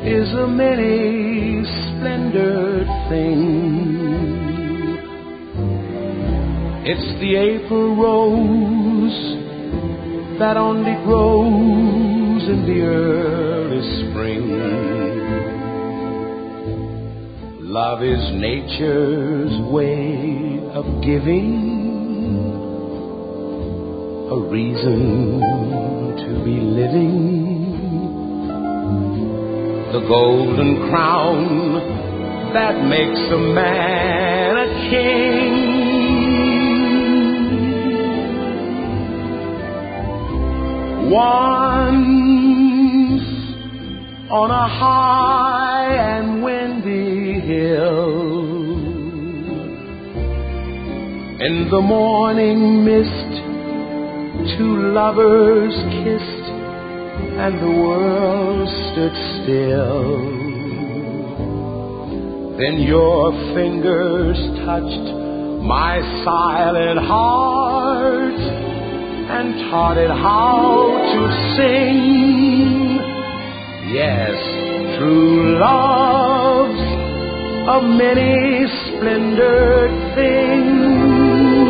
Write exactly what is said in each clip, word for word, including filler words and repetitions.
is a many-splendored thing. It's the April rose that only grows in the early spring. Love is nature's way of giving, a reason to be living. The golden crown that makes a man a king. Once on a high and windy hill, in the morning mist, two lovers kissed, and the world stood still. Then your fingers touched my silent heart and taught it how to sing. Yes, true love's a many-splendored thing.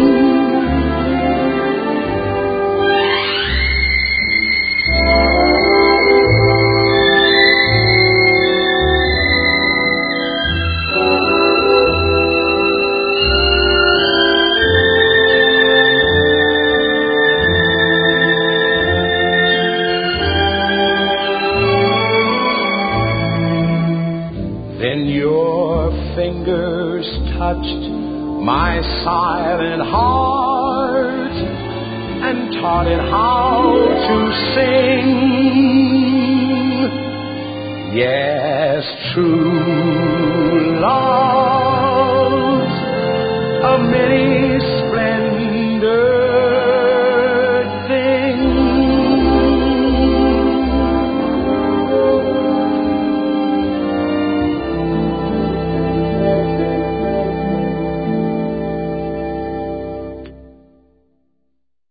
Then your fingers touched my silent heart and taught it how to sing. Yes, true love